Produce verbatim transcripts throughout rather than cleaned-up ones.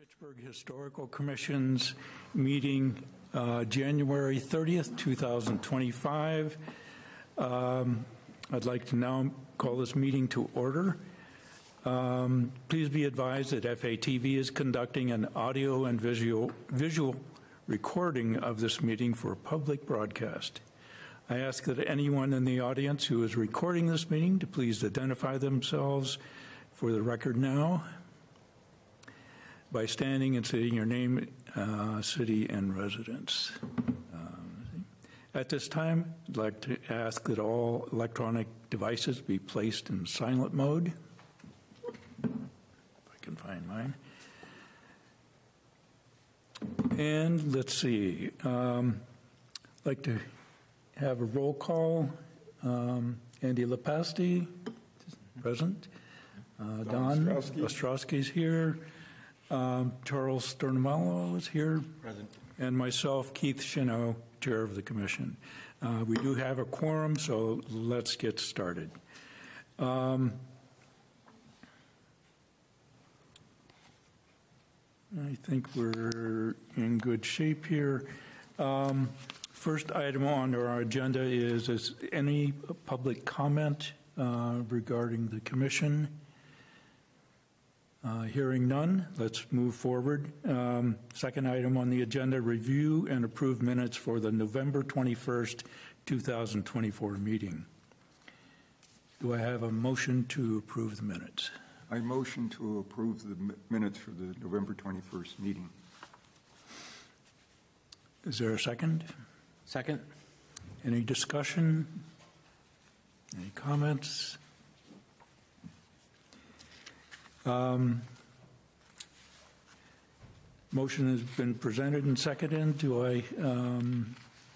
Fitchburg Historical Commission's meeting uh, January thirtieth, two thousand twenty-five. Um, I'd like to now call this meeting to order. Um, please be advised that F A T V is conducting an audio and visual, visual recording of this meeting for public broadcast. I ask that anyone in the audience who is recording this meeting to please identify themselves for the record now by standing and stating your name, uh, city, and residence. Um, at this time, I'd like to ask that all electronic devices be placed in silent mode. If I can find mine. And let's see. Um, I'd like to have a roll call. Um, Andy Lepasti, present. Uh, Don Ostrowski's here. Um, Charles Sternamello is here. Present. And myself, Keith Shino, Chair of the Commission. Uh, we do have a quorum, so let's get started. Um, I think we're in good shape here. Um, first item on our agenda is, is any public comment uh, regarding the Commission? Uh, hearing none, let's move forward. Um, second item on the agenda, review and approve minutes for the November twenty-first, two thousand twenty-four meeting. Do I have a motion to approve the minutes? I motion to approve the minutes for the November twenty-first meeting. Is there a second? Second. Any discussion? Any comments? Um, motion has been presented and seconded. Do I um,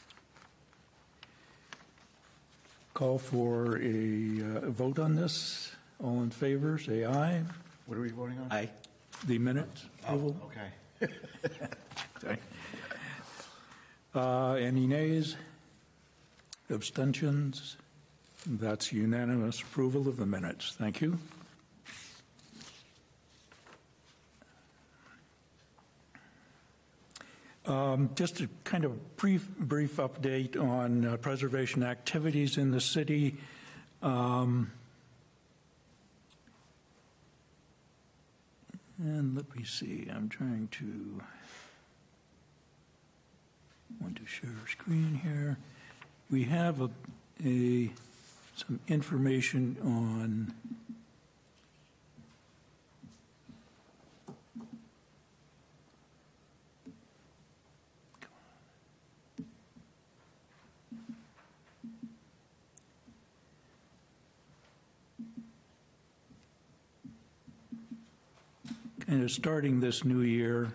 call for a uh, vote on this? All in favor, say aye. What are we voting on? Aye. The minutes approval? Oh, okay. Sorry. Uh, any nays? Abstentions? That's unanimous approval of the minutes. Thank you. Um, just a kind of brief, brief update on uh, preservation activities in the city. Um, and let me see, I'm trying to, want to share a screen here. We have a, a some information on kind of starting this new year.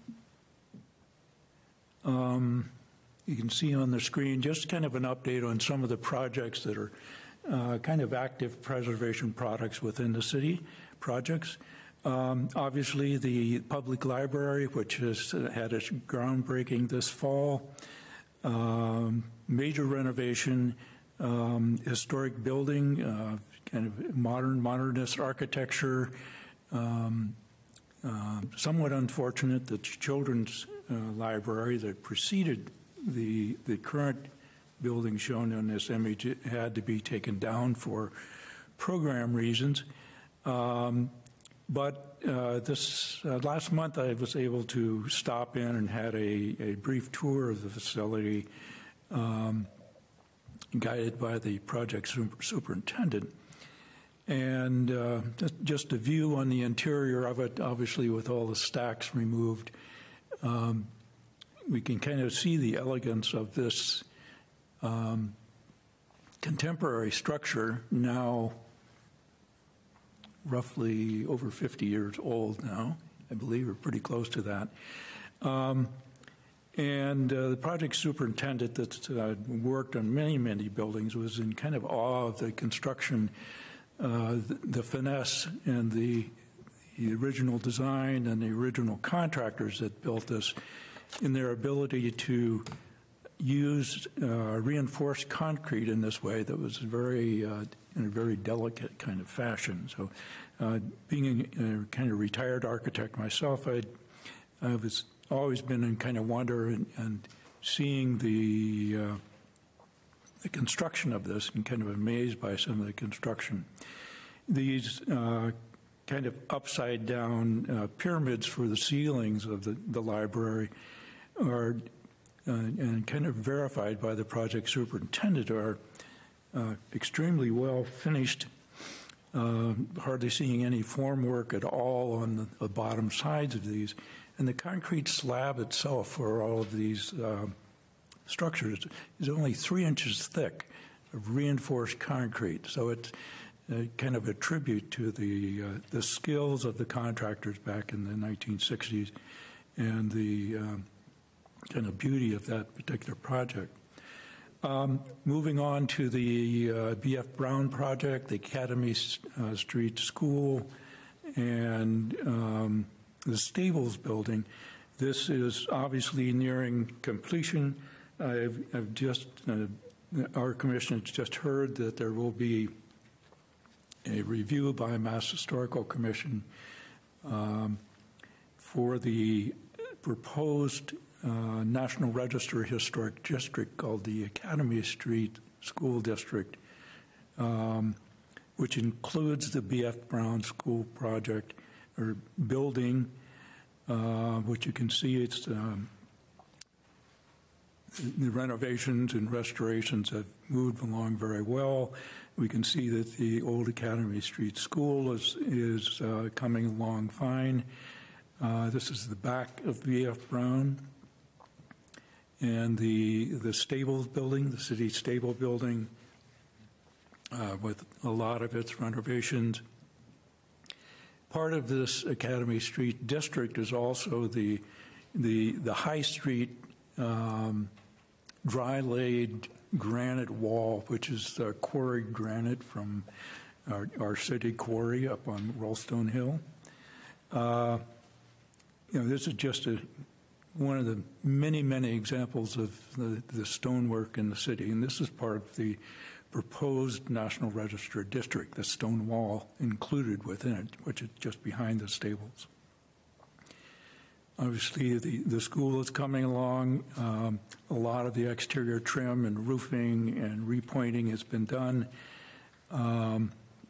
Um, you can see on the screen just kind of an update on some of the projects that are uh, kind of active preservation products within the city projects. Um, obviously, the public library, which has had its groundbreaking this fall, um, major renovation, um, historic building, uh, kind of modern, modernist architecture. Um, Uh, somewhat unfortunate that the children's uh, library that preceded the the current building shown in this image had to be taken down for program reasons. Um, but uh, this uh, last month I was able to stop in and had a, a brief tour of the facility um, guided by the project super superintendent. And uh, just a view on the interior of it, obviously with all the stacks removed, um, we can kind of see the elegance of this um, contemporary structure, now roughly over fifty years old now, I believe, or pretty close to that. Um, and uh, the project superintendent that uh, worked on many, many buildings was in kind of awe of the construction. Uh, the, the finesse and the, the original design and the original contractors that built this in their ability to use uh, reinforced concrete in this way that was very, uh, in a very delicate kind of fashion. So uh, being a, a kind of retired architect myself, I I've was- always been in kind of wonder and, and seeing the, uh, the construction of this and kind of amazed by some of the construction. These uh, kind of upside-down uh, pyramids for the ceilings of the, the library are, uh, and kind of verified by the project superintendent, are uh, extremely well finished, uh, hardly seeing any formwork at all on the, the bottom sides of these. And the concrete slab itself for all of these uh, structures is only three inches thick of reinforced concrete. So it's uh, kind of a tribute to the, uh, the skills of the contractors back in the nineteen sixties and the um, kind of beauty of that particular project. Um, moving on to the uh, B F Brown project, the Academy uh, Street School, and um, the Stables building. This is obviously nearing completion. I've, I've just, uh, our commission has just heard that there will be a review by Mass Historical Commission um, for the proposed uh, National Register Historic District called the Academy Street School District, um, which includes the B F Brown School project or building, uh, which you can see it's um, the renovations and restorations have moved along very well. We can see that the old Academy Street School is, is uh, coming along fine. Uh, this is the back of B F Brown. And the, the Stables building, the city stable building, uh, with a lot of its renovations. Part of this Academy Street district is also the, the, the High Street um, dry-laid granite wall, which is uh, quarried granite from our, our city quarry up on Rollstone Hill. Uh, you know, this is just a, one of the many, many examples of the, the stonework in the city, and this is part of the proposed National Register district, the stone wall included within it, which is just behind the stables. Obviously, the, the school is coming along. Um, a lot of the exterior trim and roofing and repointing has been done. Um,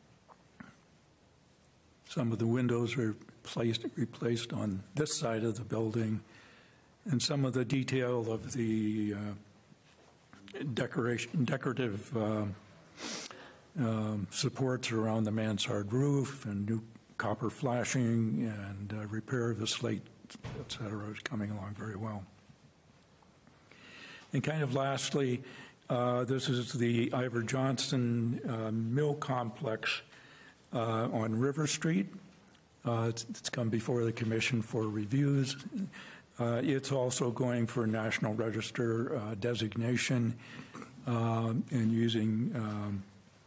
some of the windows are placed, replaced on this side of the building, and some of the detail of the uh, decoration, decorative uh, um, supports around the mansard roof and new copper flashing and uh, repair of the slate, et cetera, is coming along very well. And kind of lastly, uh, this is the Ivor Johnston uh, Mill Complex uh, on River Street. Uh, it's, it's come before the commission for reviews. Uh, it's also going for National Register uh, designation uh, and using, um,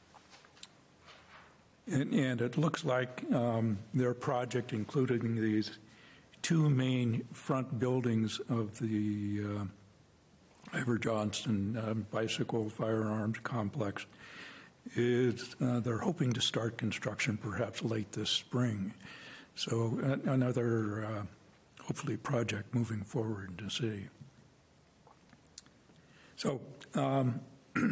and, and it looks like um, their project, including these two main front buildings of the uh, Ivor Johnston uh, Bicycle Firearms Complex, is uh, they're hoping to start construction perhaps late this spring. So uh, another uh, hopefully project moving forward in the city. So um,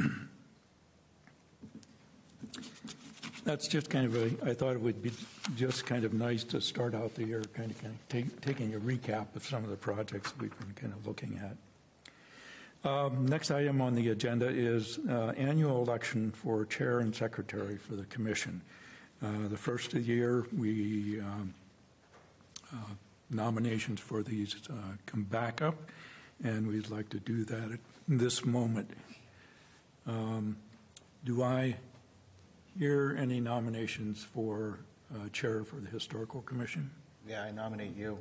that's just kind of a, I thought it would be just kind of nice to start out the year kind of, kind of take, taking a recap of some of the projects we've been kind of looking at. Um, next item on the agenda is uh, annual election for chair and secretary for the commission. Uh, the first of the year, we um, uh, nominations for these uh, come back up, and we'd like to do that at this moment. Um, do I hear any nominations for uh, chair for the Historical Commission? Yeah, I nominate you.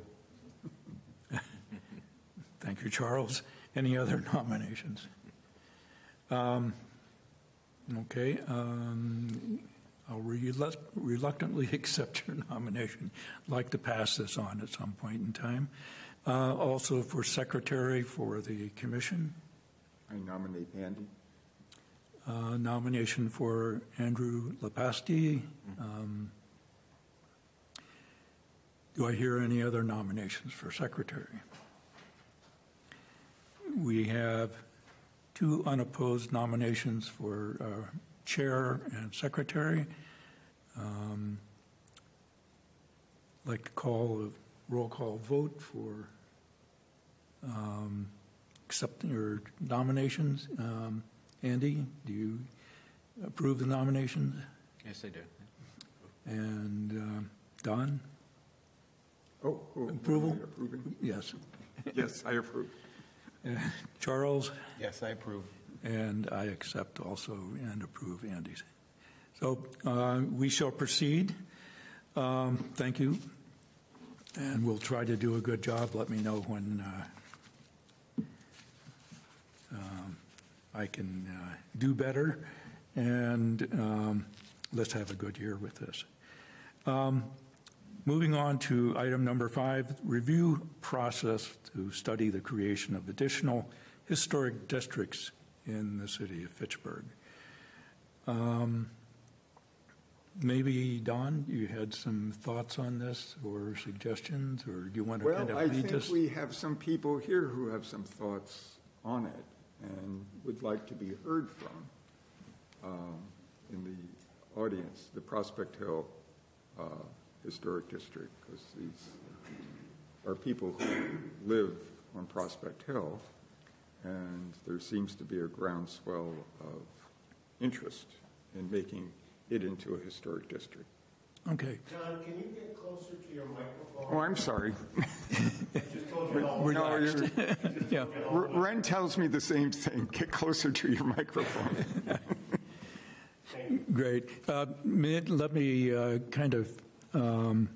Thank you, Charles. Any other nominations? Um, okay. Um, I'll relu- reluctantly accept your nomination. I'd like to pass this on at some point in time. Uh, also for secretary for the commission. I nominate Andy. Uh, nomination for Andrew Lepasti. Um, Do I hear any other nominations for secretary? We have two unopposed nominations for uh, chair and secretary. Um, I'd like to call a roll call vote for um, accepting your nominations. Um, Andy, do you approve the nominations? Yes, I do. And um, Don? Oh, oh, Approval? are we approving? Yes. Yes, I approve. Uh, Charles? Yes, I approve. And I accept also and approve Andy's. So uh, we shall proceed. Um, Thank you. And we'll try to do a good job. Let me know when uh, um, I can uh, do better. And um, let's have a good year with this. Um, Moving on to item number five, review process to study the creation of additional historic districts in the city of Fitchburg. Um, maybe, Don, you had some thoughts on this or suggestions, or do you want to kind Well, of I lead think this? we have some people here who have some thoughts on it and would like to be heard from um, in the audience, the Prospect Hill uh, Historic District, because these are people who live on Prospect Hill, and there seems to be a groundswell of interest in making it into a historic district. Okay. John, can you get closer to your microphone? Oh, I'm sorry. I just told you how. No, Relaxed. you're- Yeah. R- Ren tells me the same thing. Get closer to your microphone. Great. Uh, may- Let me uh, kind of um,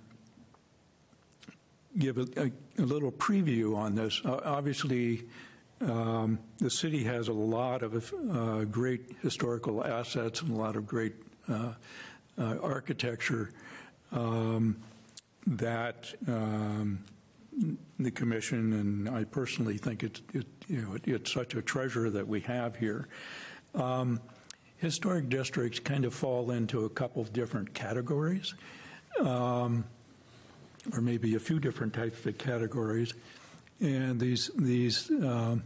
give a, a, a little preview on this. Uh, obviously, um, the city has a lot of uh, great historical assets and a lot of great uh, uh, architecture um, that um, the commission and I personally think it's it, you know it, it's such a treasure that we have here. Um, historic districts kind of fall into a couple of different categories. Um, or maybe a few different types of categories, and these these um,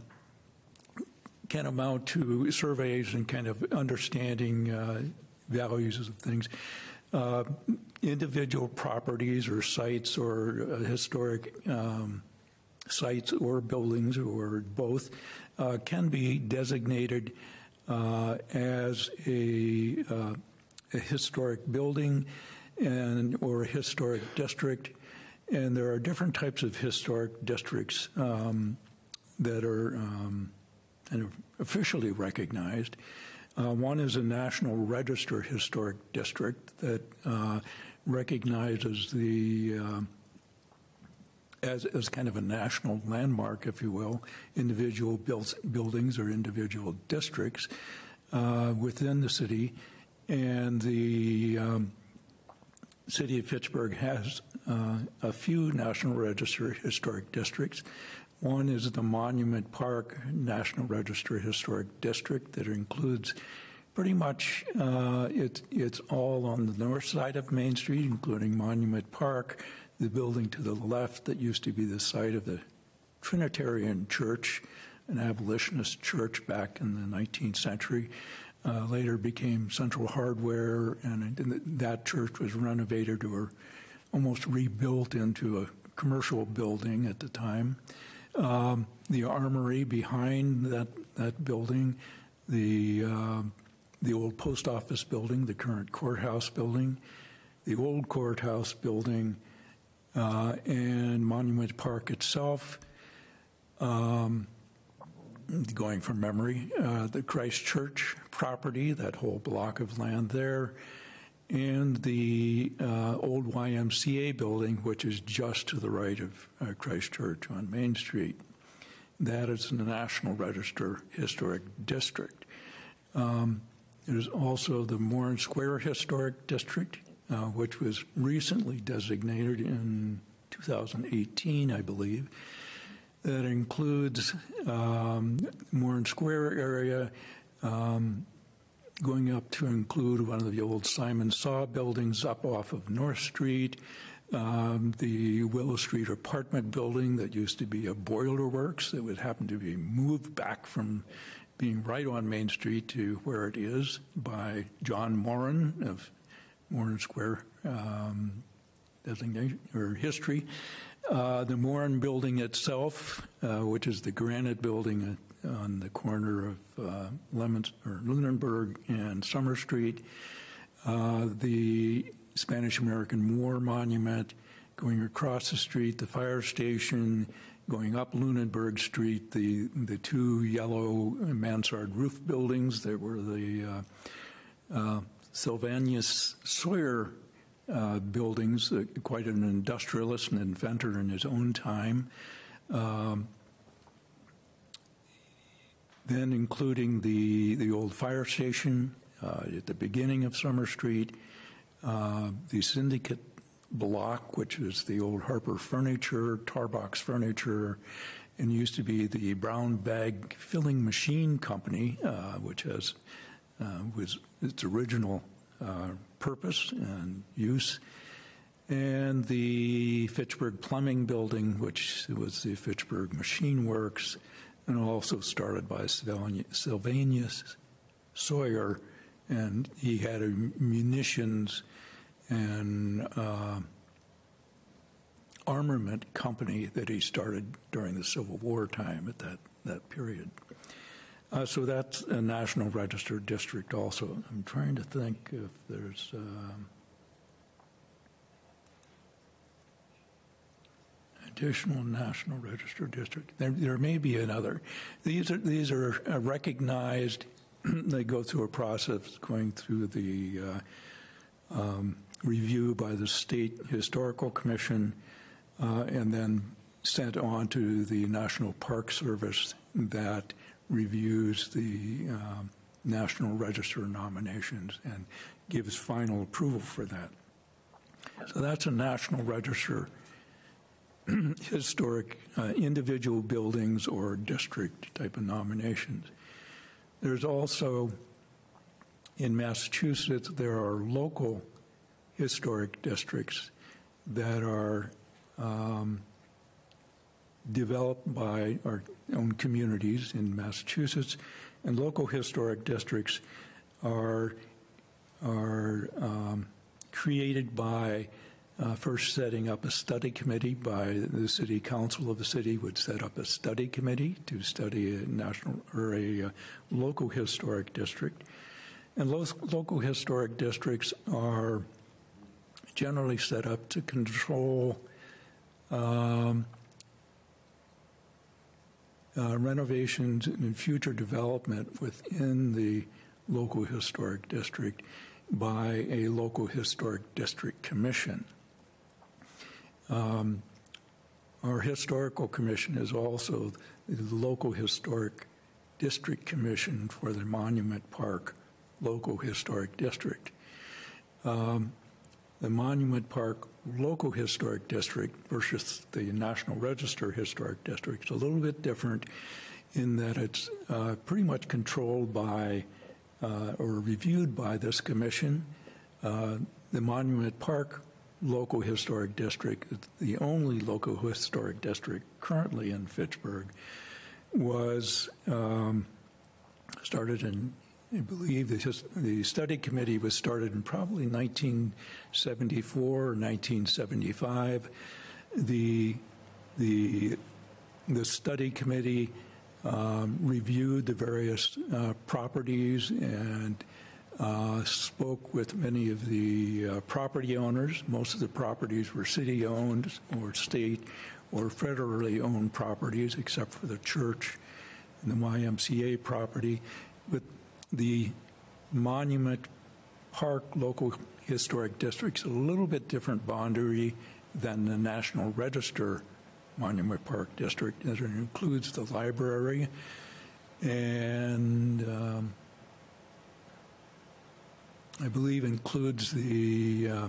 can amount to surveys and kind of understanding uh, values of things. Uh, individual properties or sites or uh, historic um, sites or buildings or both uh, can be designated uh, as a, uh, a historic building and or a historic district, and there are different types of historic districts um, that are um, kind of officially recognized. Uh, one is a National Register Historic District that uh, recognizes the uh, as as kind of a national landmark, if you will, individual build, buildings or individual districts uh, within the city, and the um, City of Fitchburg has uh, a few National Register Historic Districts. One is the Monument Park National Register Historic District that includes pretty much, uh, it, it's all on the north side of Main Street, including Monument Park, the building to the left that used to be the site of the Trinitarian Church, an abolitionist church back in the nineteenth century. Uh, later became Central Hardware, and that church was renovated or almost rebuilt into a commercial building at the time. Um, the armory behind that, that building, the, uh, the old post office building, the current courthouse building, the old courthouse building, uh, and Monument Park itself. Um, Going from memory, uh, the Christ Church property, that whole block of land there, and the uh, old Y M C A building, which is just to the right of uh, Christ Church on Main Street. That is in the National Register Historic District. Um, there's also the Moran Square Historic District, uh, which was recently designated in two thousand eighteen, I believe. That includes um, Moran Square area, um, going up to include one of the old Simon Saw buildings up off of North Street, um, the Willow Street apartment building that used to be a boiler works that would happen to be moved back from being right on Main Street to where it is by John Moran of Moran Square um, designation or history. Uh, the Moran building itself, uh, which is the granite building on the corner of uh, Lemons or Lunenburg and Summer Street. Uh, the Spanish-American War Monument, going across the street, the fire station, going up Lunenburg Street, the, the two yellow mansard roof buildings that were the uh, uh, Sylvanus Sawyer uh, buildings, uh, quite an industrialist and inventor in his own time. Um, then including the, the old fire station uh, at the beginning of Summer Street, Uh, the Syndicate Block, which is the old Harper Furniture, Tarbox Furniture, and used to be the Brown Bag Filling Machine Company, uh, which has uh, was its original uh, purpose and use, and the Fitchburg Plumbing Building, which was the Fitchburg Machine Works, and also started by Sylvanus Sawyer. And he had a munitions and uh, armament company that he started during the Civil War time at that, that period. Uh, so that's a National Register district also. I'm trying to think if there's... Um, additional National Register district. There, there may be another. These are, these are recognized. They go through a process going through the uh, um, review by the State Historical Commission uh, and then sent on to the National Park Service that reviews the um, National Register nominations and gives final approval for that. So that's a National Register historic uh, individual buildings or district type of nominations. There's also, in Massachusetts, there are local historic districts that are um, developed by our own communities in Massachusetts, and local historic districts are, are um, created by uh, first setting up a study committee by the city council of the city would set up a study committee to study a national or a uh, local historic district. And those local historic districts are generally set up to control um, uh, renovations and future development within the local historic district by a local historic district commission. Um, our historical commission is also the local historic district commission for the Monument Park local historic district. Um, the Monument Park local historic district versus the National Register historic district is a little bit different in that it's uh, pretty much controlled by uh, or reviewed by this commission. Uh, the Monument Park local historic district, the only local historic district currently in Fitchburg, was um, started in, I believe, the, the study committee was started in probably nineteen seventy-four or nineteen seventy-five. The, the, the study committee um, reviewed the various uh, properties and Uh, spoke with many of the uh, property owners. Most of the properties were city-owned or state or federally owned properties, except for the church and the Y M C A property. But the Monument Park local historic district's a little bit different boundary than the National Register Monument Park district, as it includes the library and um, I believe includes the uh,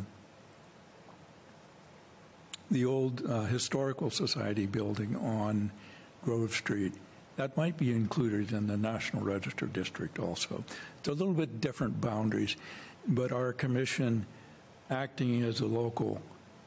the old uh, Historical Society building on Grove Street. That might be included in the National Register district also. It's a little bit different boundaries, but our commission, acting as a local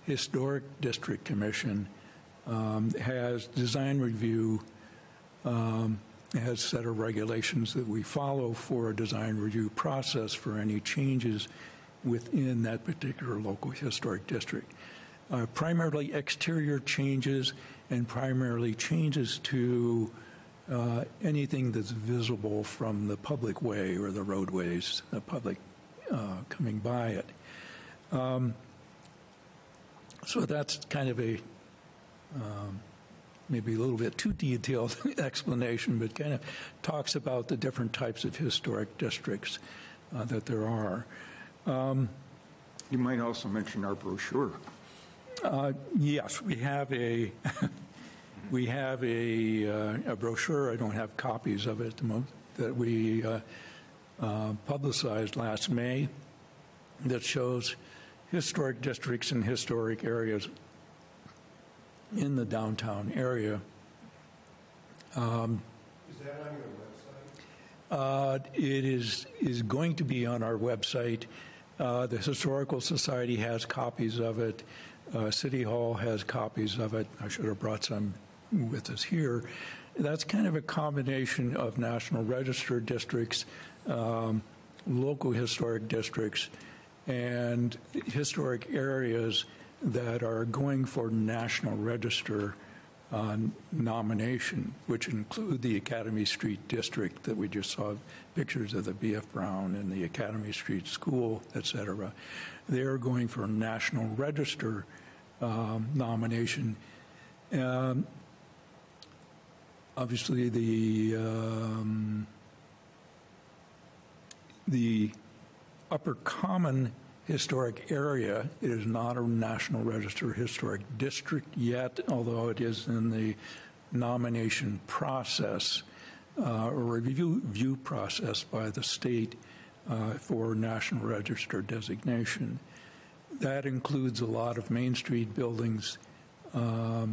Historic District Commission um, has design review, um, has a set of regulations that we follow for a design review process for any changes within that particular local historic district. Uh, primarily exterior changes and primarily changes to uh, anything that's visible from the public way or the roadways, the public uh, coming by it. Um, so that's kind of a um, maybe a little bit too detailed explanation, but kind of talks about the different types of historic districts uh, that there are. Um, You might also mention our brochure. Uh, yes, we have a we have a, uh, a brochure. I don't have copies of it at the moment, that we uh, uh, publicized last May that shows historic districts and historic areas in the downtown area. Um, Is that on your website? uh, it is is going to be on our website. Uh, the Historical Society has copies of it. Uh, City Hall has copies of it. I should have brought some with us here. That's kind of a combination of National Register districts, um, local historic districts, and historic areas that are going for National Register uh, nomination, which include the Academy Street District that we just saw pictures of the B F Brown and the Academy Street School, et cetera. They're going for National Register um, nomination. Um, obviously, the um, the Upper Common historic area is not a National Register historic district yet, although it is in the nomination process uh, or review view process by the state uh, for National Register designation. That includes a lot of Main Street buildings. Um,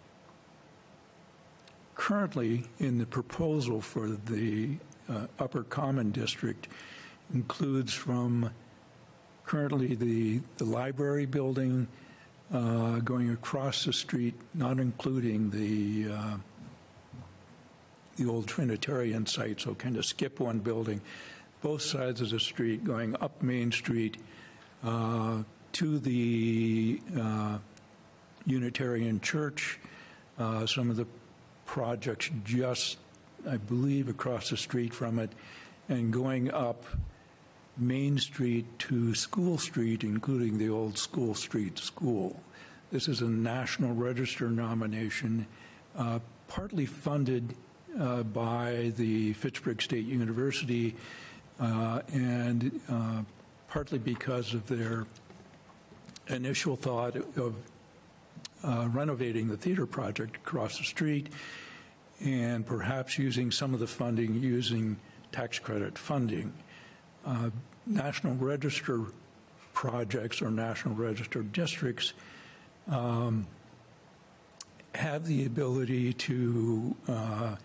currently, in the proposal for the uh, Upper Common District, includes from currently the, the library building uh, going across the street, not including the uh, the old Trinitarian site, so kind of skip one building, both sides of the street going up Main Street uh, to the uh, Unitarian Church. Uh, some of the projects just, I believe, across the street from it, and going up Main Street to School Street, including the old School Street School. This is a National Register nomination, uh, partly funded uh, by the Fitchburg State University, uh, and uh, partly because of their initial thought of uh, renovating the theater project across the street, and perhaps using some of the funding using tax credit funding. Uh, National Register projects or National Register districts um, have the ability to, uh,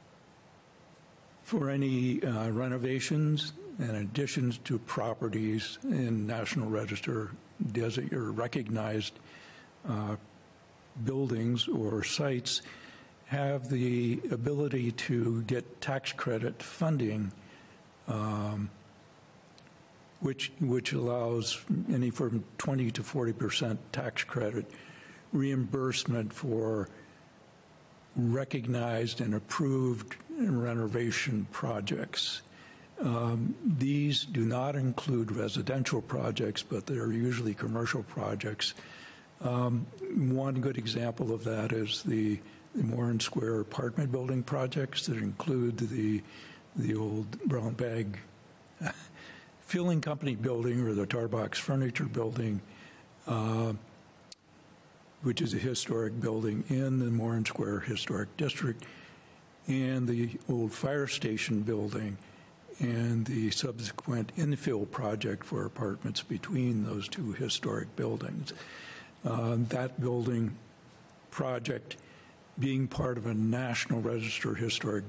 for any uh, renovations and additions to properties in National Register desi- or recognized uh, buildings or sites, have the ability to get tax credit funding, um, which which allows any from twenty to forty percent tax credit reimbursement for recognized and approved renovation projects. Um, these do not include residential projects, but they're usually commercial projects. Um, one good example of that is the, the Moran Square apartment building projects that include the the old brown bag filling company building or the Tarbox furniture building, uh, which is a historic building in the Moran Square Historic District, and the old fire station building, and the subsequent infill project for apartments between those two historic buildings. Uh, that building project being part of a National Register historic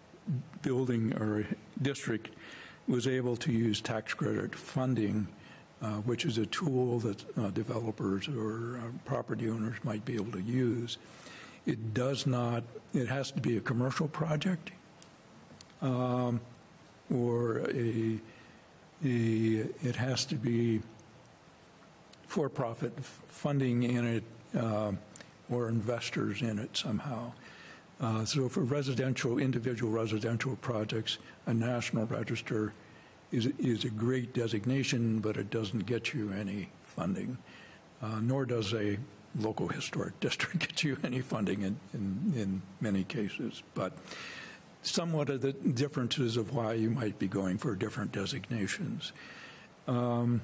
building or district was able to use tax credit funding uh, which is a tool that uh, developers or uh, property owners might be able to use. It does not, it has to be a commercial project um, or a, a, it has to be for-profit funding in it um, or investors in it somehow. Uh, so for residential, individual residential projects, a national register is, is a great designation, but it doesn't get you any funding, uh, nor does a local historic district get you any funding in, in, in many cases. But somewhat of the differences of why you might be going for different designations. Um,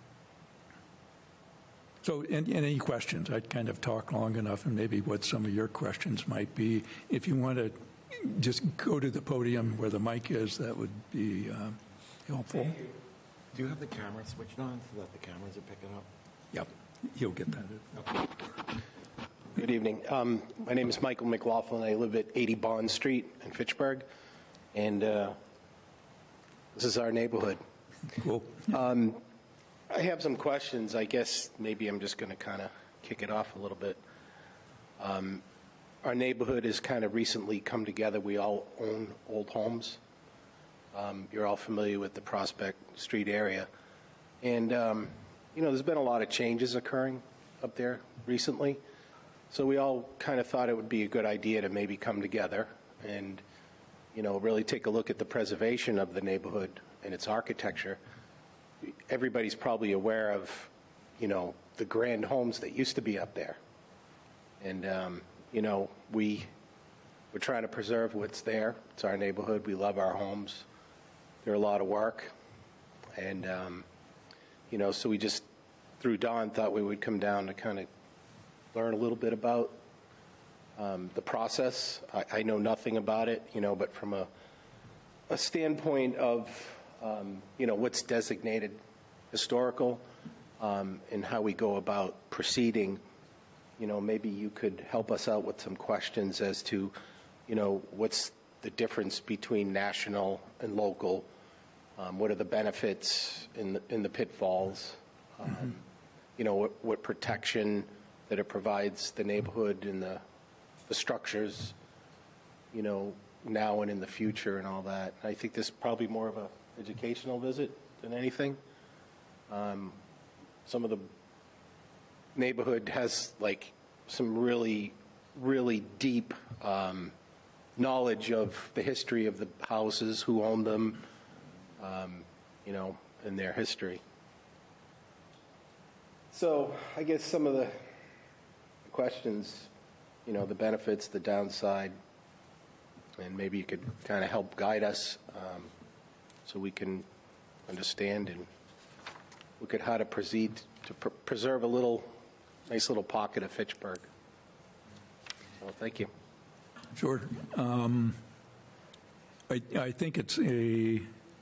So, and, and any questions? I'd kind of talk long enough, and maybe what some of your questions might be. If you want to just go to the podium where the mic is, that would be uh, helpful. Do you have the camera switched on so that the cameras are picking up? Yep, he'll get that. Good evening. Um, my name is Michael McLaughlin. I live at eighty Bond Street in Fitchburg, and uh, this is our neighborhood. Cool. Um, I have some questions. I guess maybe I'm just going to kind of kick it off a little bit. Um, our neighborhood has kind of recently come together. We all own old homes. Um, you're all familiar with the Prospect Street area. And, um, you know, there's been a lot of changes occurring up there recently. So we all kind of thought it would be a good idea to maybe come together and, you know, really take a look at the preservation of the neighborhood and its architecture. Everybody's probably aware of, you know, the grand homes that used to be up there. And, um, you know, we, we're trying to preserve what's there. It's our neighborhood. We love our homes. They're a lot of work. And, um, you know, so we just, through Don, thought we would come down to kind of learn a little bit about um, the process. I, I know nothing about it, you know, but from a, a standpoint of, Um, you know, what's designated historical um, and how we go about proceeding, you know, maybe you could help us out with some questions as to, you know, what's the difference between national and local? Um, what are the benefits in the, in the pitfalls? Um, mm-hmm. You know, what, what protection that it provides the neighborhood and the, the structures, you know, now and in the future and all that. I think this is probably more of a educational visit than anything. Um, some of the neighborhood has like some really, really deep um, knowledge of the history of the houses, who owned them, um, you know, and their history. So I guess some of the questions, you know, the benefits, the downside, and maybe you could kind of help guide us um, so we can understand and look at how to proceed to pr preserve a little, nice little pocket of Fitchburg. So thank you. Sure. Um, I, I think it's a,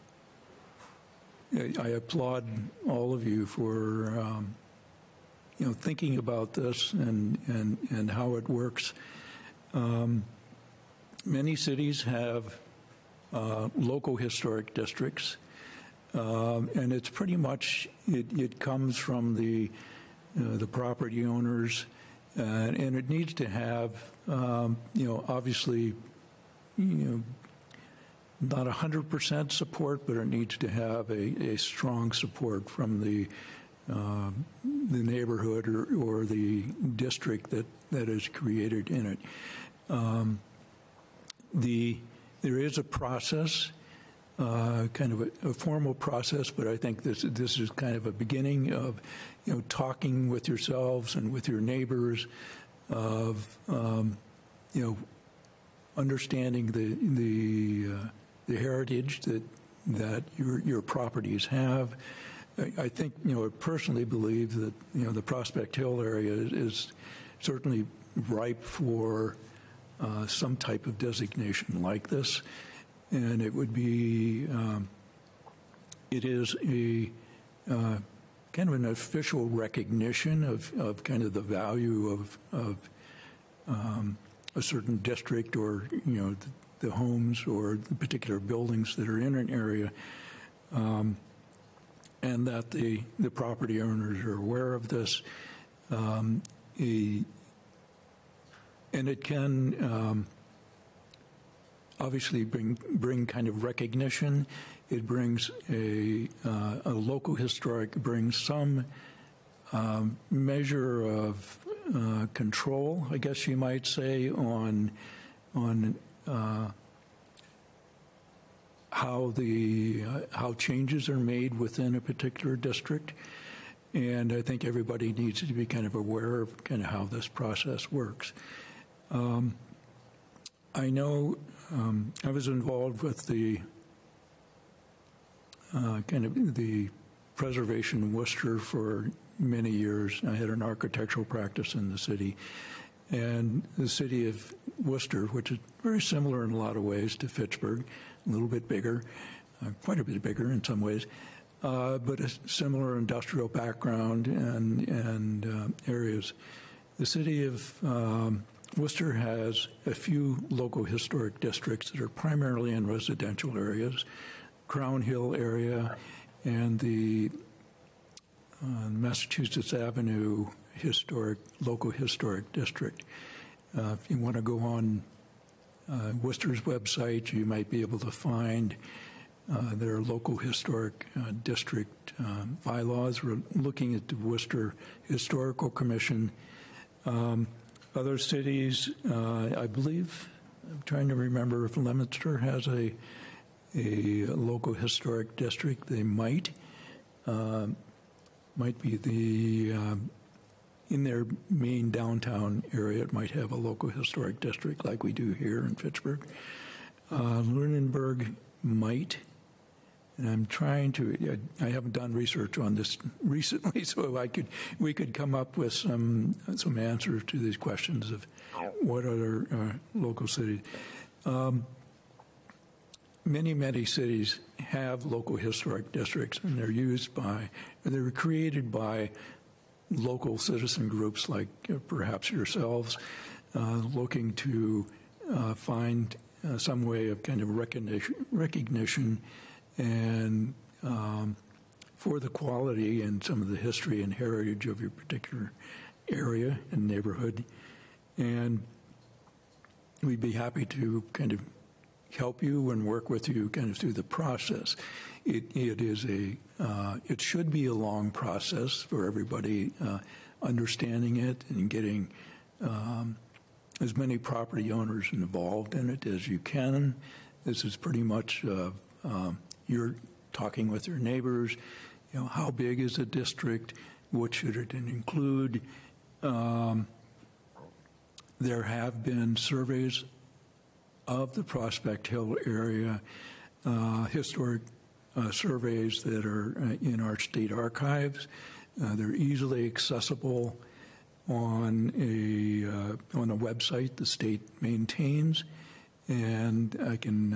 I applaud all of you for, um, you know, thinking about this and, and, and how it works. Um, many cities have Uh, local historic districts, um, and it's pretty much, it, it comes from the, uh, the property owners, uh, and it needs to have, um, you know, obviously, you know, not one hundred percent support, but it needs to have a, a strong support from the, uh, the neighborhood or, or the district that, that is created in it. Um, the There is a process, uh, kind of a, a formal process, but I think this this is kind of a beginning of, you know, talking with yourselves and with your neighbors, of um, you know, understanding the the uh, the heritage that that your your properties have. I, I think, you know, I personally believe that, you know, the Prospect Hill area is, is certainly ripe for Uh, some type of designation like this, and it would be, um, it is a uh, kind of an official recognition of, of kind of the value of, of um, a certain district, or, you know, the, the homes or the particular buildings that are in an area. Um, and that the, the property owners are aware of this. Um, a, and it can um, obviously bring, bring kind of recognition. It brings a, uh, a local historic, brings some um, measure of uh, control, I guess you might say, on, on uh, how the uh, how changes are made within a particular district. And I think everybody needs to be kind of aware of kind of how this process works. Um, I know um, I was involved with the uh, kind of the preservation in Worcester for many years. I had an architectural practice in the city. And the city of Worcester, which is very similar in a lot of ways to Fitchburg, a little bit bigger, uh, quite a bit bigger in some ways, uh, but a similar industrial background and, and uh, areas. The city of um, Worcester has a few local historic districts that are primarily in residential areas, Crown Hill area and the uh, Massachusetts Avenue historic, local historic district. Uh, if you want to go on uh, Worcester's website, you might be able to find uh, their local historic uh, district um, bylaws. We're looking at the Worcester Historical Commission. Um, other cities, uh, I believe, I'm trying to remember if Leominster has a, a local historic district. They might. Uh, might be the um, in their main downtown area, it might have a local historic district like we do here in Fitchburg. Uh, Lunenburg might, and I'm trying to, I, I haven't done research on this recently, so I could, we could come up with some, some answers to these questions of what other uh, local cities. Um, many, many cities have local historic districts, and they're used by, they were created by local citizen groups like uh, perhaps yourselves, uh, looking to uh, find uh, some way of kind of recognition, recognition and um, for the quality and some of the history and heritage of your particular area and neighborhood. And we'd be happy to kind of help you and work with you kind of through the process. It, it is a, uh, it should be a long process for everybody uh, understanding it and getting um, as many property owners involved in it as you can. This is pretty much, uh, um, you're talking with your neighbors, you know, how big is the district, what should it include. Um, there have been surveys of the Prospect Hill area, uh, historic uh, surveys that are uh, in our state archives. Uh, they're easily accessible on a uh, on a website the state maintains, and I can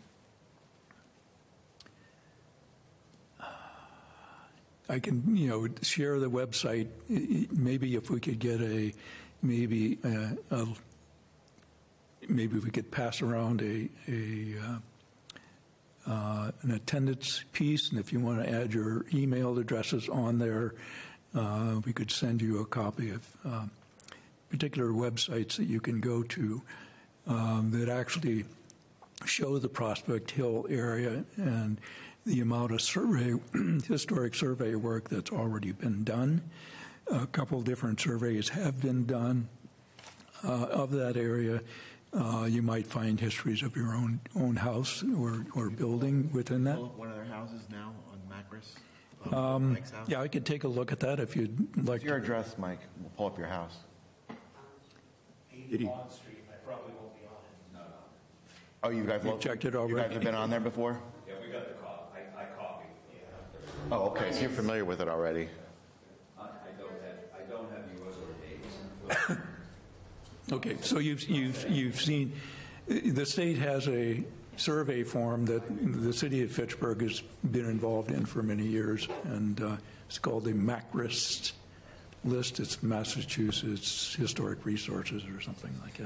uh, I can you know share the website. Maybe if we could get a maybe a, a maybe we could pass around a, a uh, uh, an attendance piece, and if you want to add your email addresses on there, uh, we could send you a copy of uh, particular websites that you can go to um, that actually show the Prospect Hill area and the amount of survey, historic survey work that's already been done. A couple different surveys have been done uh, of that area. Uh, you might find histories of your own own house or, or building within that. Pull up one of their houses now on Macris? Um, Mike's house? yeah, I could take a look at that if you'd like. What's your address, Mike? We'll pull up your house. eighty Bond Street, I probably won't be on it. No, no. Oh, you guys You've checked it You already? guys have been on there before? Yeah, we got the copy. I, I copied. Yeah. Oh, okay, so you're familiar with it already. I, I don't have, I don't have yours or dates. Okay, so you've you've you've seen the state has a survey form that the city of Fitchburg has been involved in for many years, and uh, it's called the Macris list. It's Massachusetts Historic Resources or something like that.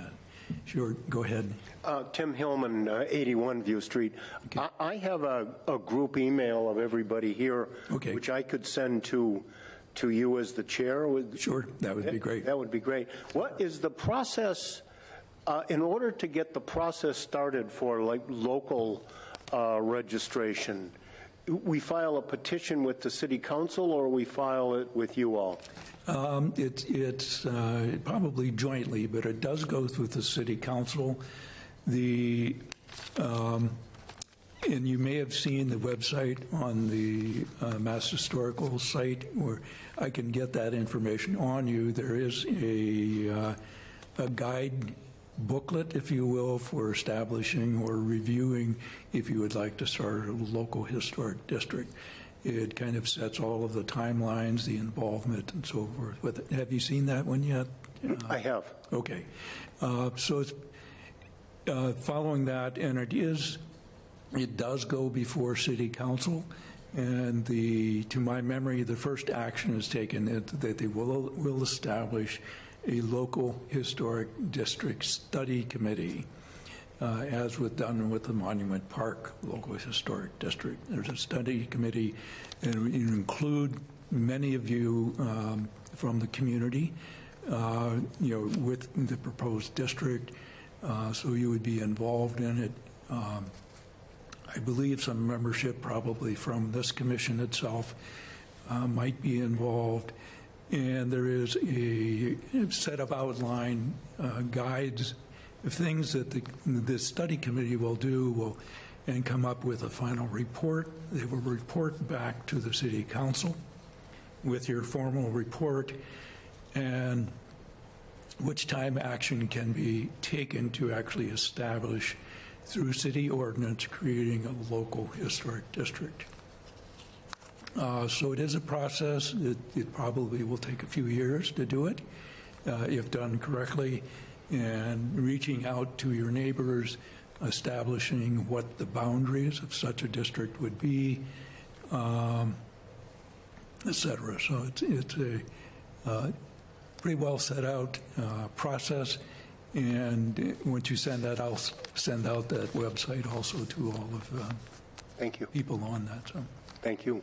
Sure, go ahead. Uh, Tim Hillman, uh, eighty-one View Street. I, I have a, a group email of everybody here, Okay. which I could send to to you as the chair. Would- Sure, that would be great. That would be great. What is the process, uh, in order to get the process started for like local uh, registration? We file a petition with the city council, or we file it with you all? Um, It's, it's uh, probably jointly, but it does go through the city council. The, um, and you may have seen the website on the uh, Mass Historical site where I can get that information on you. There is a, uh, a guide booklet, if you will, for establishing or reviewing if you would like to start a local historic district. It kind of sets all of the timelines, the involvement, and so forth with it. Have you seen that one yet? I have. Okay. Uh, So it's uh, following that, and it is, it does go before city council, and the, to my memory, the first action is taken that that they will, will establish a local historic district study committee, uh, as with done with the Monument Park Local Historic District. There's a study committee, and it would include many of you um, from the community, uh, you know, with the proposed district, uh, so you would be involved in it. Um, I believe some membership probably from this commission itself uh, might be involved. And there is a set of outline uh, guides, things that the, the study committee will do will, and come up with a final report. They will report back to the city council with your formal report, and which time action can be taken to actually establish through city ordinance creating a local historic district. Uh, so it is a process. It, it probably will take a few years to do it, uh, if done correctly, and reaching out to your neighbors, establishing what the boundaries of such a district would be, um, et cetera. So it's, it's a uh, pretty well set out uh, process. And once you send that, I'll send out that website also to all of uh, Thank you. people on that. So, Thank you.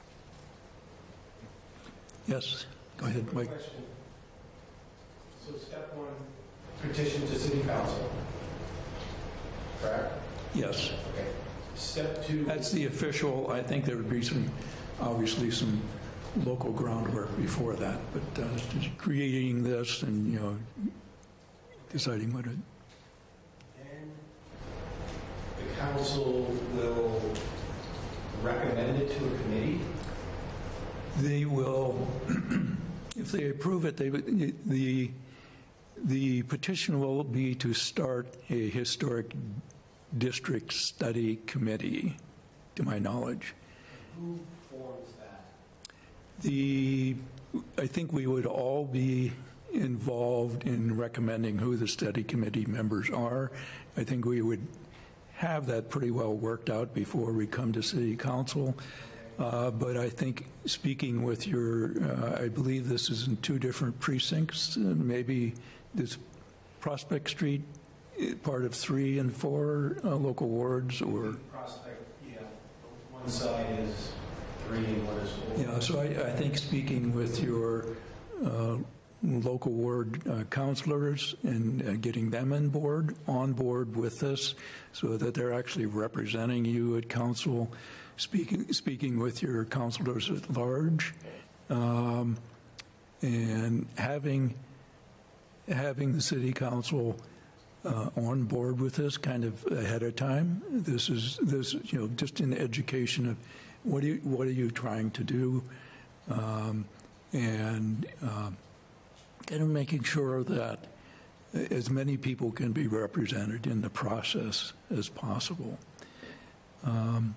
yes, go ahead, Mike. Question. So step one, petition to city council, correct? Yes, Okay. Step two. that's the official. I think there would be some, obviously, some local groundwork before that, but uh, just creating this and, you know, deciding what it. Then the council will recommend it to a committee? They will, if they approve it, they would, the, the petition will be to start a historic district study committee, to my knowledge. Who forms that? The, I think we would all be involved in recommending who the study committee members are. I think we would have that pretty well worked out before we come to city council. Uh, but I think speaking with your, uh, I believe this is in two different precincts, uh, maybe this Prospect Street, uh, part of three and four uh, local wards, or, Prospect, yeah. One side is three and one is four. yeah, so I, I think speaking with your uh, local ward uh, councilors and uh, getting them on board, on board with this, so that they're actually representing you at council, speaking speaking with your councilors at large, um, and having having the city council uh, on board with this kind of ahead of time. This is this you know just in the education of what do you, what are you trying to do, um, and um, kind of making sure that as many people can be represented in the process as possible. Um,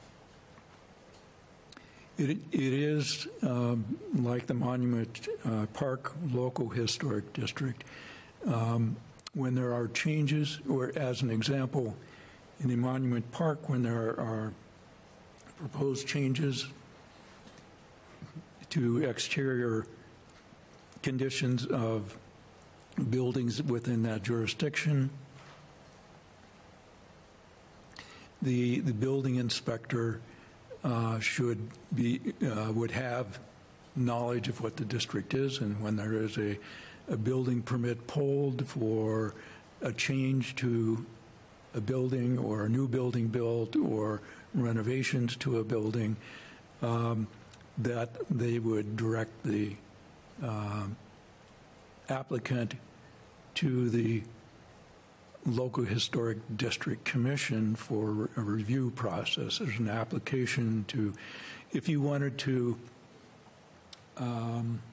It, it is um, like the Monument uh, Park Local Historic District. Um, when there are changes, or as an example, in the Monument Park, when there are proposed changes to exterior conditions of buildings within that jurisdiction. The, the building inspector uh, should be, uh, would have knowledge of what the district is, and when there is a, a building permit pulled for a change to a building or a new building built or renovations to a building, um, that they would direct the um, applicant to the local historic district commission for a review process. There's an application to, if you wanted to um,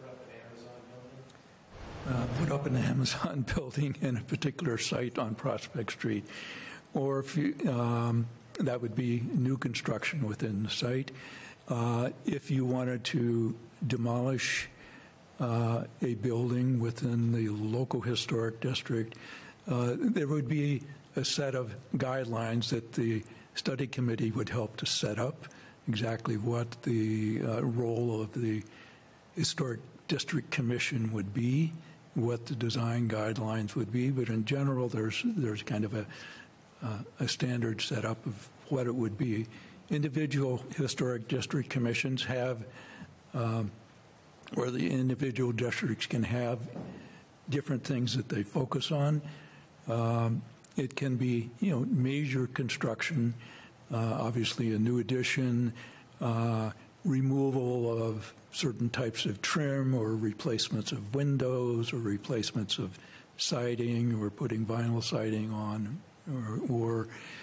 uh, put up an Amazon building in a particular site on Prospect Street, or if you, um, that would be new construction within the site. Uh, if you wanted to demolish uh, a building within the local historic district, uh, there would be a set of guidelines that the study committee would help to set up, exactly what the uh, role of the historic district commission would be, what the design guidelines would be, but in general, there's there's kind of a uh, a standard setup of what it would be. Individual historic district commissions have, um, or the individual districts can have different things that they focus on. Um, it can be, you know, major construction, uh, obviously a new addition, uh, removal of certain types of trim or replacements of windows or replacements of siding or putting vinyl siding on, or, or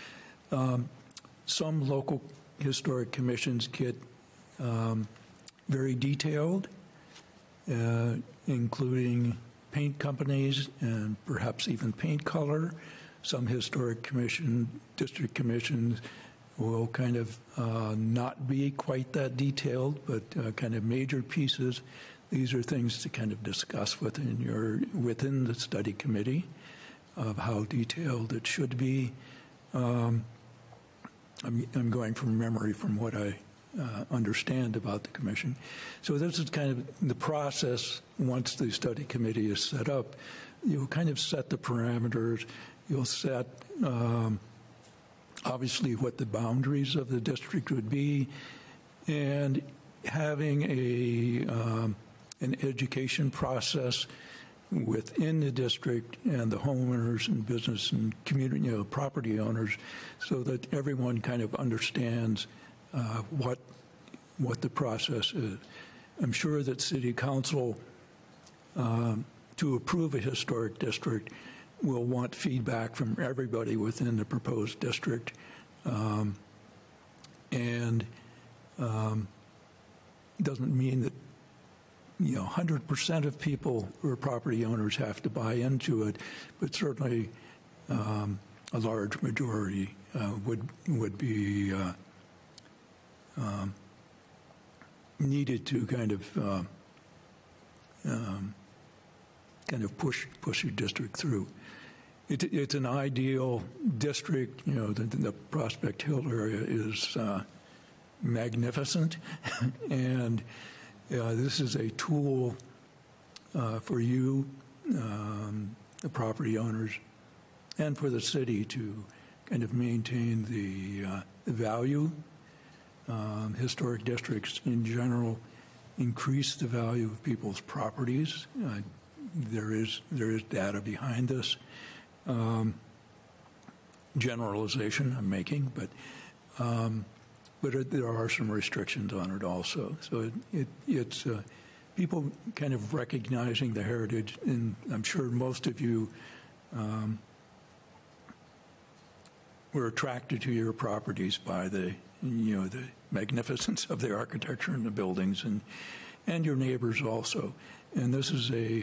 um, some local historic commissions get um, very detailed, uh, including paint companies and perhaps even paint color. Some historic commission, district commissions will kind of uh, not be quite that detailed, but uh, kind of major pieces. These are things to kind of discuss within your within the study committee of how detailed it should be. Um, I'm, I'm going from memory from what I uh, understand about the commission. So this is kind of the process. Once the study committee is set up, you'll kind of set the parameters. You'll set um, obviously what the boundaries of the district would be, and having a um, an education process within the district and the homeowners and business and community, you know, property owners, so that everyone kind of understands uh, what what the process is. I'm sure that City Council, um, to approve a historic district, will want feedback from everybody within the proposed district, um, and um, doesn't mean that, you know, one hundred percent of people who are property owners have to buy into it, but certainly um, a large majority uh, would would be uh, um, needed to kind of uh, um, kind of push push your district through. It, it's an ideal district. You know, the, the Prospect Hill area is uh, magnificent, and Uh, this is a tool uh, for you, um, the property owners, and for the city to kind of maintain the, uh, the value. Um, historic districts in general increase the value of people's properties. Uh, there is there is data behind this. Um, generalization I'm making, but um, But there are some restrictions on it also. So it, it, it's uh, people kind of recognizing the heritage, and I'm sure most of you um, were attracted to your properties by the, you know, the magnificence of the architecture and the buildings, and and your neighbors also. And this is a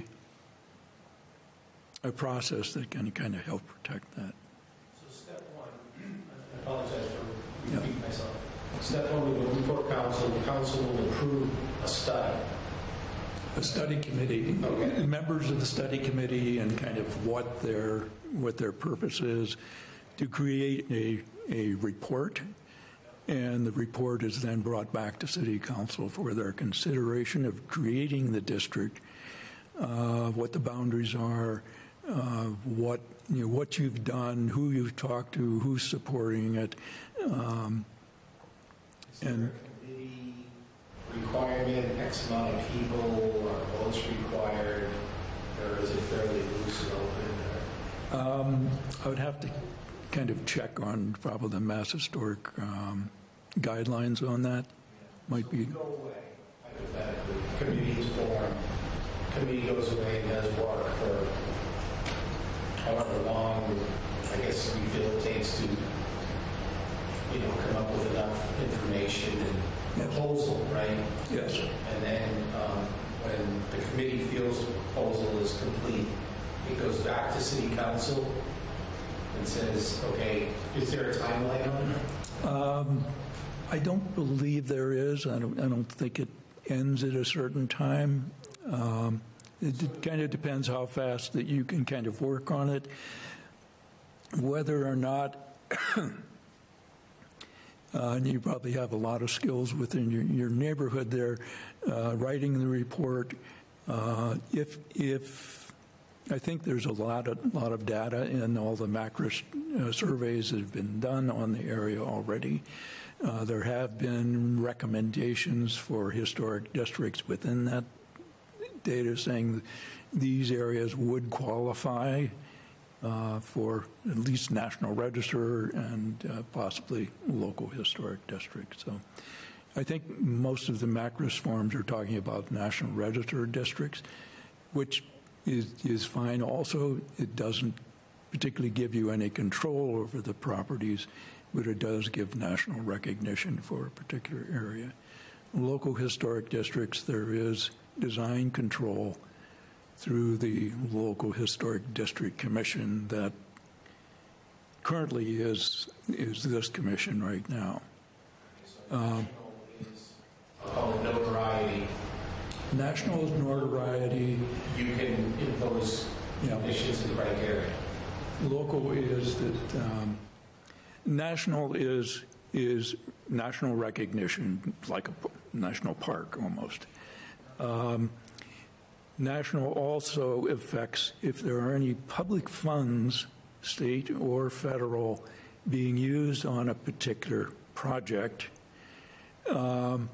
a process that can kind of help protect that. So step one, I apologize for Yeah. repeating myself. Step one, we go before council, the council will approve a study. A study committee, Okay. members of the study committee, and kind of what their what their purpose is, to create a a report, and the report is then brought back to City Council for their consideration of creating the district. uh, what the boundaries are, uh, what, you know, what you've done, who you've talked to, who's supporting it. Um, Is there And- a committee requirement, X amount of people, or votes required, or is it fairly loose and open? Um, I would have to kind of check on probably the Mass Historic um, guidelines on that. Might be, Go away, hypothetically, committees form, committee goes away and does work for however long, I guess we feel it takes to, you know, come up with enough information and Yes. proposal, right? Yes. And then um, when the committee feels the proposal is complete, it goes back to city council and says, okay, is there a timeline on it? um, I don't believe there is. I don't, I don't think it ends at a certain time. Um, It kind of depends how fast that you can kind of work on it. Whether or not, uh, and you probably have a lot of skills within your, your neighborhood there, uh, writing the report. Uh, if, if, I think there's a lot of, lot of data in all the MACRIS uh, surveys that have been done on the area already. Uh, there have been recommendations for historic districts within that data saying that these areas would qualify uh, for at least National Register and uh, possibly local historic districts. So I think most of the MACRIS forms are talking about National Register districts, which is, is fine. Also, it doesn't particularly give you any control over the properties, but it does give national recognition for a particular area. Local historic districts, there is design control through the local historic district commission that currently is is this commission right now. Um, is called notoriety. National is notoriety. You can impose Yeah. conditions and criteria. Local is that um, national is is national recognition, like a p- national park almost. Um, national also affects if there are any public funds, state or federal, being used on a particular project. Um,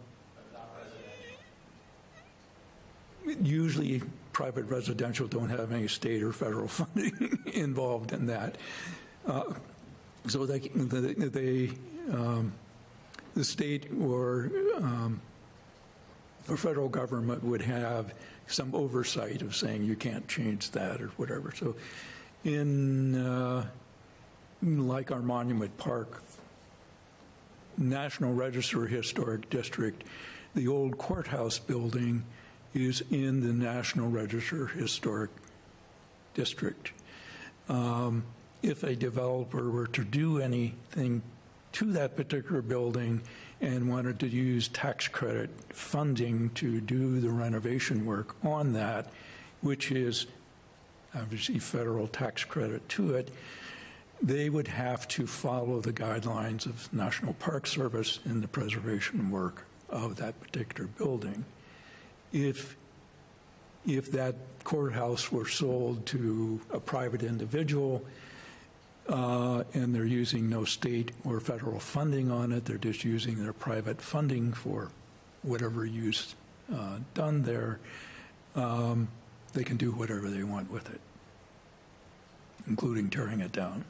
usually, private residential don't have any state or federal funding involved in that. Uh, so they, they um, the state or um, or federal government would have some oversight of saying you can't change that or whatever. So in, uh, like our Monument Park, National Register Historic District, the old courthouse building is in the National Register Historic District. Um, if a developer were to do anything to that particular building and wanted to use tax credit funding to do the renovation work on that, which is obviously federal tax credit to it, they would have to follow the guidelines of National Park Service in the preservation work of that particular building. If, if that courthouse were sold to a private individual, Uh, and they're using no state or federal funding on it, they're just using their private funding for whatever use uh, done there, um, they can do whatever they want with it, including tearing it down.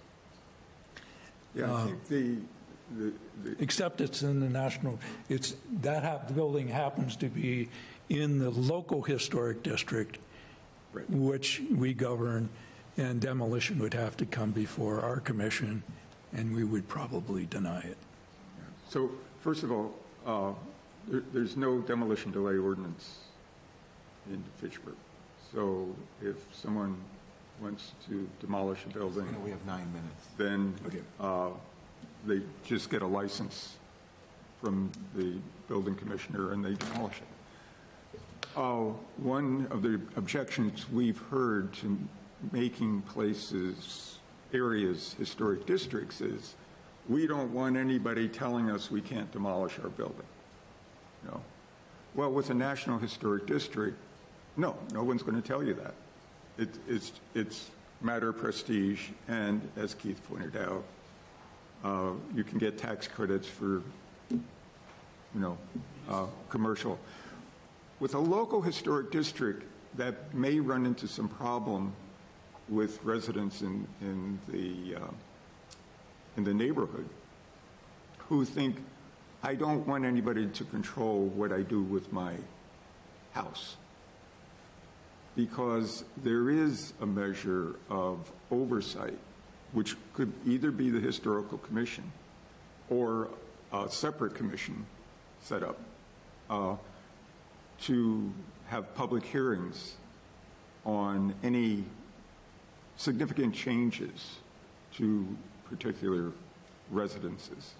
Yeah, I think the, the, the Except it's in the national, it's, that hap, the building happens to be in the local historic district, Right. which we govern, and demolition would have to come before our commission, and we would probably deny it. So, first of all, uh, there, there's no demolition delay ordinance in Fitchburg. So if someone wants to demolish a building, You know, we have nine minutes. then uh, they just get a license from the building commissioner and they demolish it. Uh, One of the objections we've heard to making places, areas, historic districts is, we don't want anybody telling us we can't demolish our building. You know? Well, with a National Historic District, No, no one's going to tell you that. It, it's, it's matter of prestige, and as Keith pointed out, uh, you can get tax credits for, you know, uh, commercial. With a local historic district, that may run into some problem with residents in, in the, uh, in the neighborhood who think, I don't want anybody to control what I do with my house. Because there is a measure of oversight, which could either be the Historical Commission or a separate commission set up uh, to have public hearings on any significant changes to particular residences.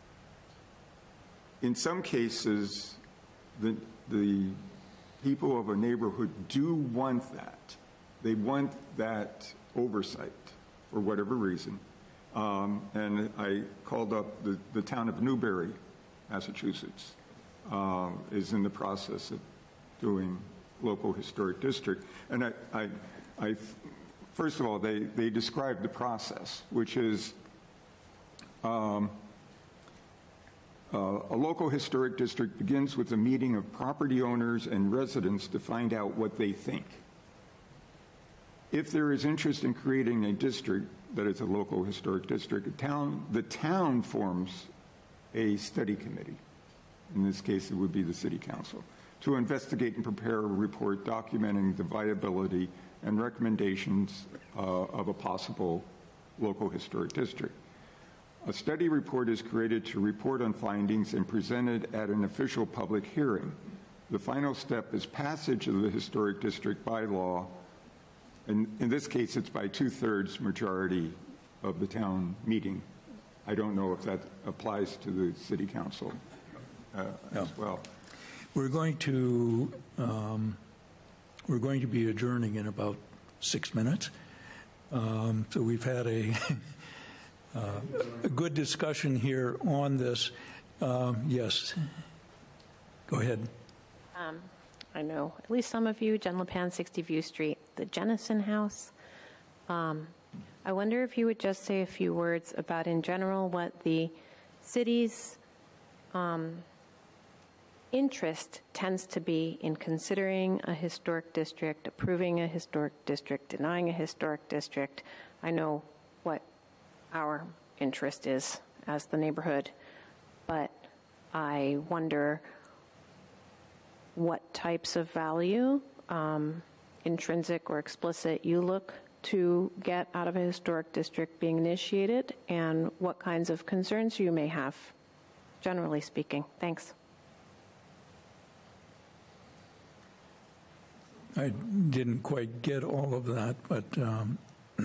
In some cases, the, the people of a neighborhood do want that. They want that oversight for whatever reason. Um, and I called up the, the town of Newbury, Massachusetts, uh, is in the process of doing local historic district. And I, I, I first of all, they, they described the process, which is um, Uh, a local historic district begins with a meeting of property owners and residents to find out what they think. If there is interest in creating a district that is a local historic district, a town, the town forms a study committee. In this case, it would be the city council, to investigate and prepare a report documenting the viability and recommendations uh, of a possible local historic district. A study report is created to report on findings and presented at an official public hearing. The final step is passage of the historic district bylaw. And in this case, it's by two-thirds majority of the town meeting. I don't know if that applies to the city council uh, No. as well. We're going to, um, we're going to be adjourning in about six minutes. Um, so we've had a Uh, a good discussion here on this. Um, yes. Go ahead. Um, I know at least some of you, Jen LePan, sixty View Street, the Jennison House. Um, I wonder if you would just say a few words about, in general, what the city's um, interest tends to be in considering a historic district, approving a historic district, denying a historic district. I know what our interest is as the neighborhood, but I wonder what types of value, um, intrinsic or explicit, you look to get out of a historic district being initiated, and what kinds of concerns you may have, generally speaking. Thanks. I didn't quite get all of that, but um,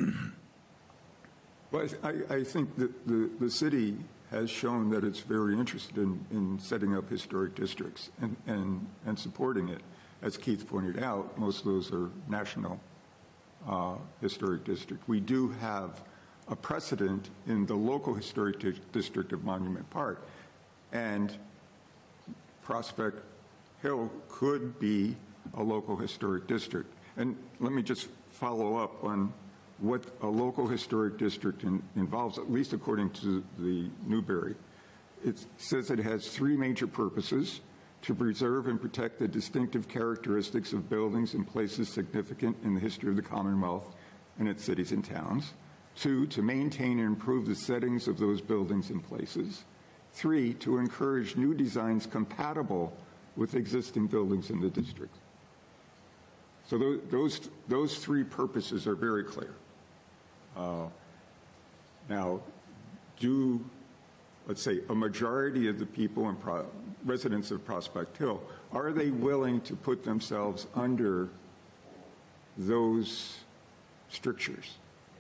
Well, I, I think that the, the city has shown that it's very interested in, in setting up historic districts and, and, and supporting it. As Keith pointed out, most of those are national uh, historic districts. We do have a precedent in the local historic di- district of Monument Park, and Prospect Hill could be a local historic district. And let me just follow up on what a local historic district in, involves, at least according to the Newbury. It says it has three major purposes: to preserve and protect the distinctive characteristics of buildings and places significant in the history of the Commonwealth and its cities and towns; two, to maintain and improve the settings of those buildings and places; three, to encourage new designs compatible with existing buildings in the district. So those, those, those three purposes are very clear. Uh, now, do, let's say, a majority of the people and pro- residents of Prospect Hill, are they willing to put themselves under those strictures?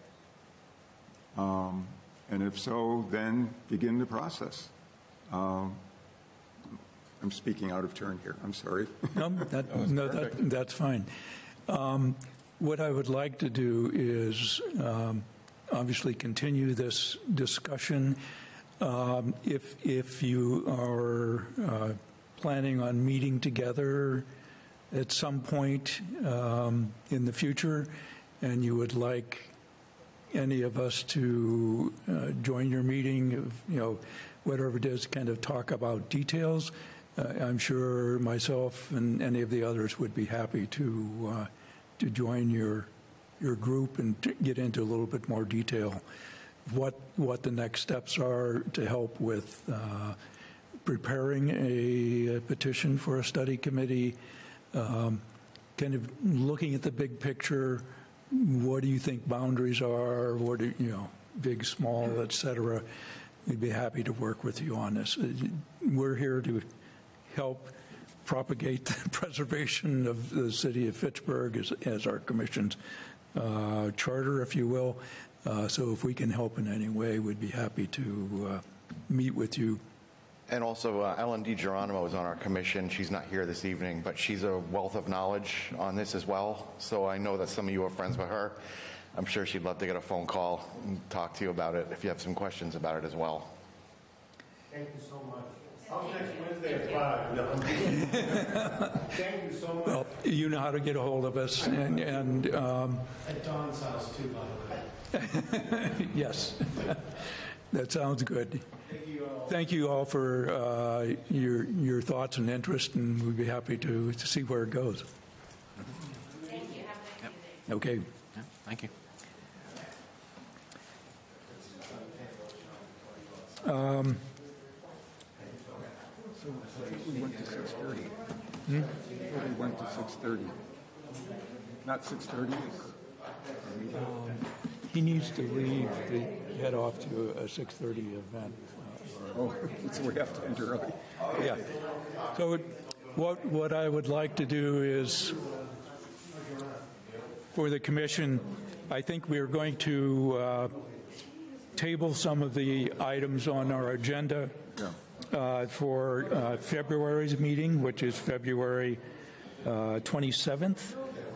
Um, and if so, then begin the process. Um, I'm speaking out of turn here. I'm sorry. no, that, no that, that's fine. Um, What I would like to do is um, obviously continue this discussion. Um, if, if you are uh, planning on meeting together at some point um, in the future, and you would like any of us to uh, join your meeting, of, you know, whatever it is, kind of talk about details, uh, I'm sure myself and any of the others would be happy to uh, to join your your group and to get into a little bit more detail what what the next steps are to help with uh, preparing a, a petition for a study committee, um, kind of looking at the big picture. What do you think boundaries are? What do you know, big, small, et cetera? We'd be happy to work with you on this. We're here to help propagate the preservation of the city of Fitchburg as, as our commission's uh, charter, if you will. Uh, so if we can help in any way, we'd be happy to uh, meet with you. And also, uh, Ellen DiGeronimo is on our commission. She's not here this evening, but she's a wealth of knowledge on this as well. So I know that some of you are friends with her. I'm sure she'd love to get a phone call and talk to you about it if you have some questions about it as well. Thank you so much. I'll next Wednesday at five. No. Thank you so much. Well, you know how to get a hold of us, and, and um, At Don's house too, by the way. yes, that sounds good. Thank you all for uh, your your thoughts and interest, and we'd be happy to, to see where it goes. Thank you. Have a nice day. Okay. Yeah, thank you. Um, We went to six thirty. Hmm? We went to six thirty. Not six thirty? he needs to leave to head off to a six thirty event. Oh, so we have to end early. Yeah. So it- what, what I would like to do is, for the commission, I think we are going to uh, table some of the items on our agenda Yeah. uh, for uh, February's meeting, which is February uh, twenty-seventh.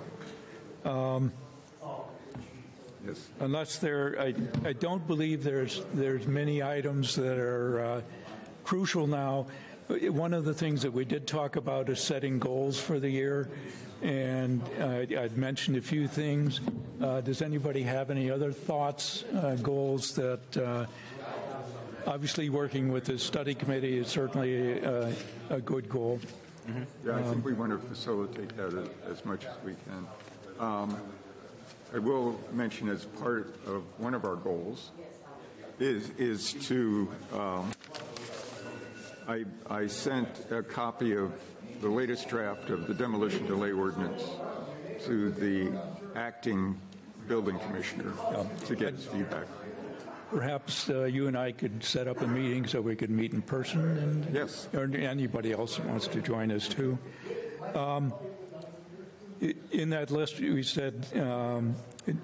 Yes. Unless there, I, I don't believe there's, there's many items that are uh, crucial now. One of the things that we did talk about is setting goals for the year, and uh, I'd mentioned a few things. Uh, does anybody have any other thoughts, uh, goals that, uh, obviously working with the study committee is certainly a, a good goal. Yeah, I think we want to facilitate that as, as much as we can. Um, I will mention as part of one of our goals is is to um, I, I sent a copy of the latest draft of the demolition delay ordinance to the acting building commissioner to get his feedback. Perhaps uh, you and I could set up a meeting so we could meet in person, and Yes. or anybody else that wants to join us too. Um, i- in that list, we said um, it-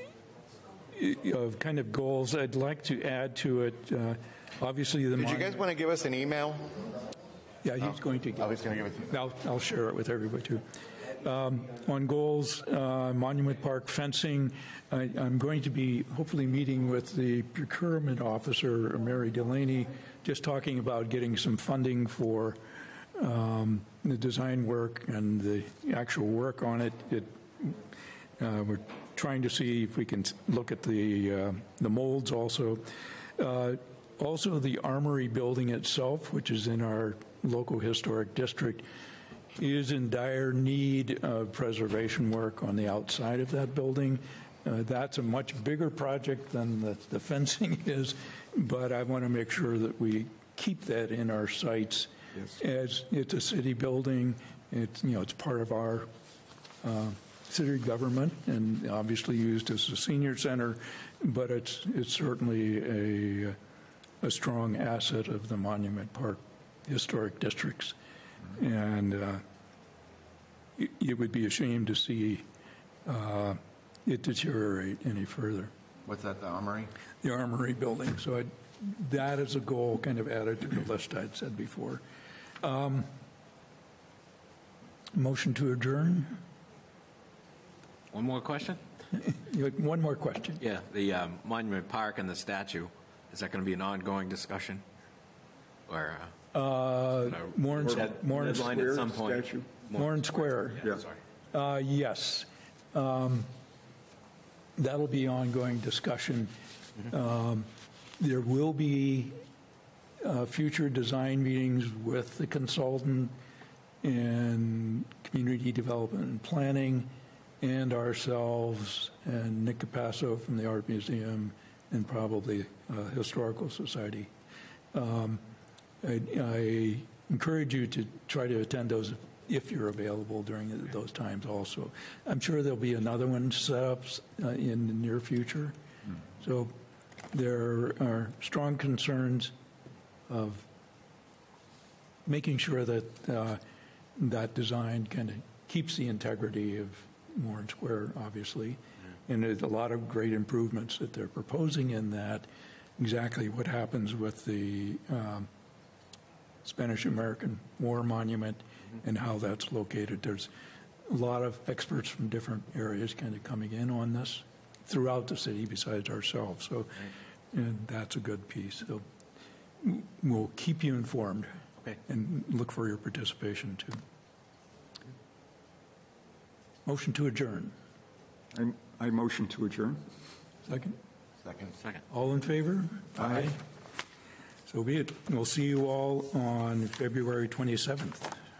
it- of kind of goals. I'd like to add to it. Uh, obviously, the Did you monument- guys want to give us an email? Yeah, he's going to. I was going to give it. I'll, I'll share it with everybody too. Um, on goals, uh, Monument Park fencing, I, I'm going to be hopefully meeting with the procurement officer, Mary Delaney, just talking about getting some funding for um, the design work and the actual work on it. It uh, we're trying to see if we can look at the uh, the molds also. Uh, also, the Armory building itself, which is in our local historic district, is in dire need of preservation work on the outside of that building. Uh, that's a much bigger project than the, the fencing is, but I want to make sure that we keep that in our sights. Yes. As it's a city building, it's, you know, it's part of our uh, city government and obviously used as a senior center, but it's it's certainly a a strong asset of the Monument Park historic districts. And uh, it, it would be a shame to see uh, it deteriorate any further. What's that, the Armory? The Armory building. So I, that is a goal kind of added to the list I'd said before. Um, motion to adjourn? One more question? You had one more question. Yeah, the um, Monument Park and the statue, is that going to be an ongoing discussion? Or, uh, Uh, Warren's, Dead- Warren's, deadline at some point? Statue? Warren Square. Yeah. Uh, Yes. Um, That'll be ongoing discussion. Um, There will be uh, future design meetings with the consultant and community development and planning and ourselves and Nick Capasso from the Art Museum and probably uh, Historical Society. Um, I, I encourage you to try to attend those if you're available during those times also. I'm sure there'll be another one set up uh, in the near future. So there are strong concerns of making sure that uh, that design kind of keeps the integrity of Warren Square, obviously. And there's a lot of great improvements that they're proposing in that. Exactly what happens with the um, Spanish-American War Monument and how that's located. There's a lot of experts from different areas kind of coming in on this throughout the city besides ourselves. So and that's a good piece. So we'll keep you informed. Okay. And look for your participation too. Motion to adjourn. I, I motion to adjourn. Second? Second. Second. All in favor? Aye. So be it. We'll see you all on February twenty-seventh.